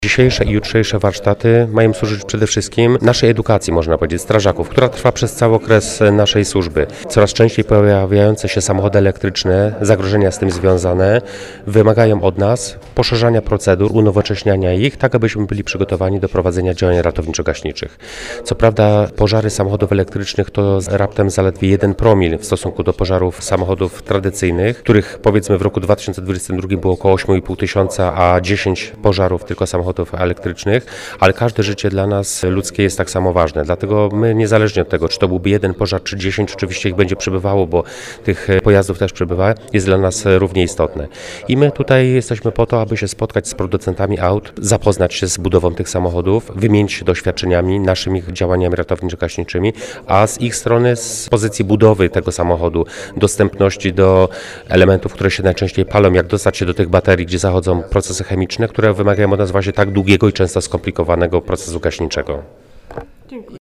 Dzisiejsze i jutrzejsze warsztaty mają służyć przede wszystkim naszej edukacji, można powiedzieć, strażaków, która trwa przez cały okres naszej służby. Coraz częściej pojawiające się samochody elektryczne, zagrożenia z tym związane, wymagają od nas poszerzania procedur, unowocześniania ich, tak abyśmy byli przygotowani do prowadzenia działań ratowniczo-gaśniczych. Co prawda pożary samochodów elektrycznych to raptem zaledwie 1 promil w stosunku do pożarów samochodów tradycyjnych, których powiedzmy w roku 2022 było około 8,5 tysiąca, a 10 pożarów tylko samochodów elektrycznych, ale każde życie dla nas ludzkie jest tak samo ważne. Dlatego my niezależnie od tego, czy to byłby 1 pożar, czy 10, oczywiście ich będzie przybywało, bo tych pojazdów też przybywa, jest dla nas równie istotne. I my tutaj jesteśmy po to, aby się spotkać z producentami aut, zapoznać się z budową tych samochodów, wymienić się doświadczeniami, naszymi działaniami ratowniczo-gaśniczymi, a z ich strony z pozycji budowy tego samochodu, dostępności do elementów, które się najczęściej palą, jak dostać się do tych baterii, gdzie zachodzą procesy chemiczne, które wymagają od nas właśnie tak długiego i często skomplikowanego procesu gaśniczego.